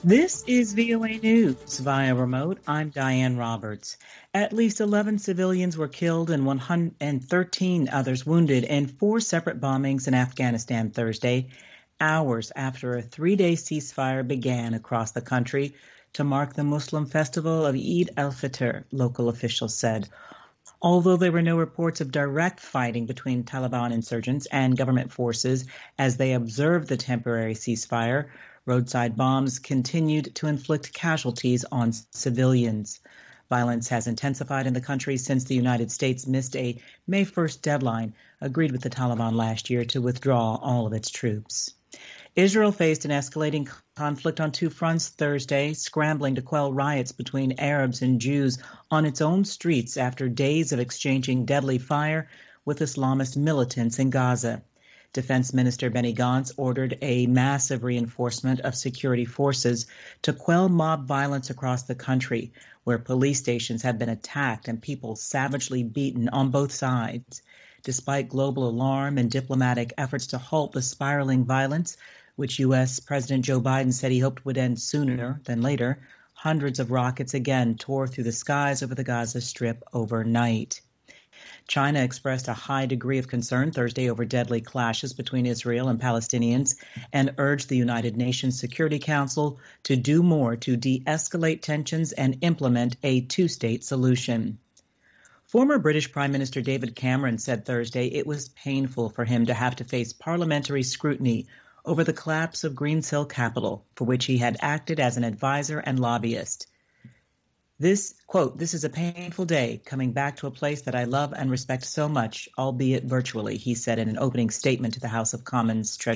This is VOA News via remote. I'm Diane Roberts. At least 11 civilians were killed and 113 others wounded in four separate bombings in Afghanistan Thursday, hours after a three-day ceasefire began across the country to mark the Muslim festival of Eid al-Fitr, local officials said. Although there were no reports of direct fighting between Taliban insurgents and government forces as they observed the temporary ceasefire, roadside bombs continued to inflict casualties on civilians. Violence has intensified in the country since the United States missed a May 1st deadline agreed with the Taliban last year to withdraw all of its troops. Israel faced an escalating conflict on two fronts Thursday, scrambling to quell riots between Arabs and Jews on its own streets after days of exchanging deadly fire with Islamist militants in Gaza. Defense Minister Benny Gantz ordered a massive reinforcement of security forces to quell mob violence across the country, where police stations have been attacked and people savagely beaten on both sides. Despite global alarm and diplomatic efforts to halt the spiraling violence, which U.S. President Joe Biden said he hoped would end sooner than later, hundreds of rockets again tore through the skies over the Gaza Strip overnight. China expressed a high degree of concern Thursday over deadly clashes between Israel and Palestinians and urged the United Nations Security Council to do more to de-escalate tensions and implement a two-state solution. Former British Prime Minister David Cameron said Thursday it was painful for him to have to face parliamentary scrutiny over the collapse of Greensill Capital, for which he had acted as an advisor and lobbyist. This, quote, "This is a painful day, coming back to a place that I love and respect so much, albeit virtually," he said in an opening statement to the House of Commons Treasury.